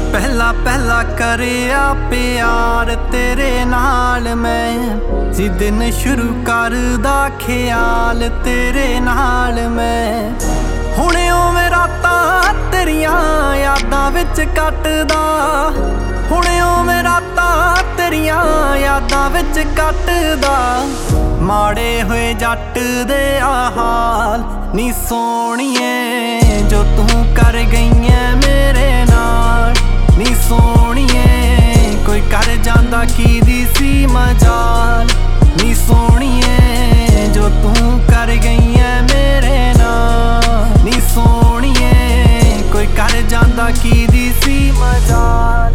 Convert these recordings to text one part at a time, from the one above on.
पहला पहला करिया प्यार तेरे नाल मैं जी दिन शुरू करदा ख्याल तेरे नाल मैं हुणे ओवें रातां तेरियां यादां विच कटदा हुणे ओवें रातां तेरियां यादां विच कटदा माड़े होए जट दे आ हाल नी सोहणीए जो तू कर गई है मेरे नाल नी सोहणीए कोई कर जांदा कीदी सी मजाल नी सोहणीए जो तू कर गई है मेरे नाल नी सोहणीए कोई कर जांदा कीदी सी मजाल।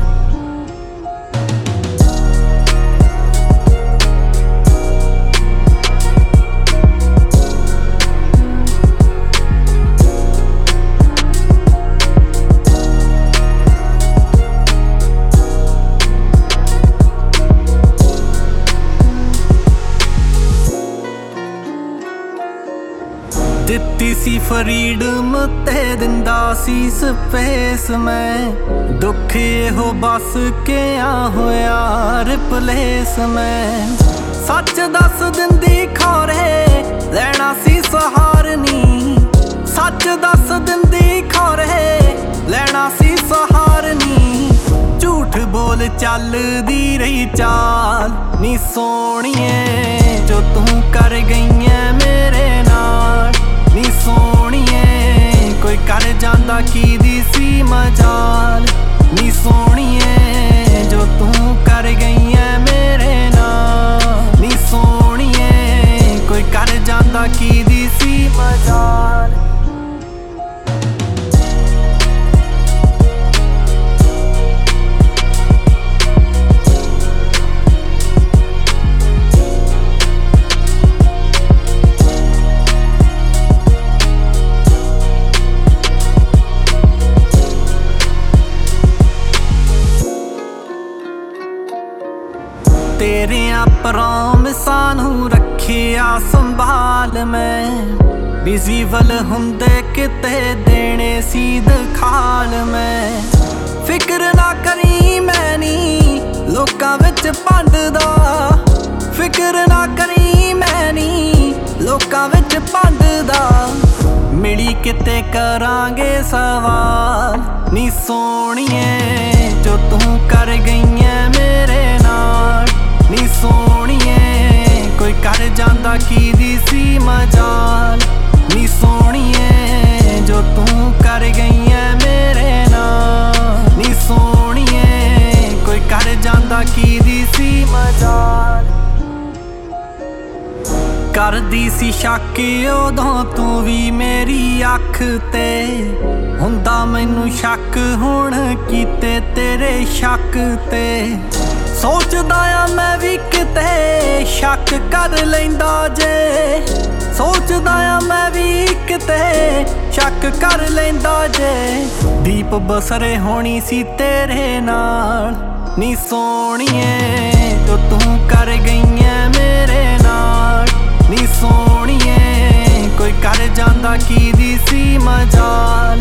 दित्ती सी फ्रीडम ते दिंदा सी स्पेस मैं दुख हो बस के होया रिपलेस मैं सच दस दिंदी खौरे लेना सी सहारनी सच दस दिंदी खौरे लेना सी सहारनी झूठ बोल चलदी रही चाल नी सोहणीए जो तू कर गई है मेरे नाल नी सोहणीए कोई कर जांदा कीदी सी मजाल नी सोहणीए जो तू कर गई है मेरे नाल नी सोहणीए कोई कर जांदा कीदी सी मजाल। तेरियां प्रॉमिसां नूं रखिया संभाल मैं विजिबल हुंदे किते देने सी दिखाल मैं फिक्र ना करी मैं नी लोकां विच भंडदा फिक्र ना करी मैं नी लोकां विच भंडदा मिली किते करांगे सवाल नी सोहणीए जो तू कर गई है मेरे नाल नी सोहणीए कोई कर जांदा कीदी सी मजाल नी सोहणीए जो तू कर गई है मेरे नाल नी सोहणीए कोई कर जांदा कीदी सी मजाल। करदी सी शक उदों तू भी मेरी अख ते हुंदा मैनू शक हुण कीते तेरे शक ते सोचदा आ मैं भी किते शक कर लैंदा जे सोचदा आ मैं भी किते शक कर लैंदा जे दीप बसरे होनी सी तेरे नाल नी सोहणीए जो तू कर गई है मेरे नाल नी सोहणीए कोई कर जांदा कीदी सी मजाल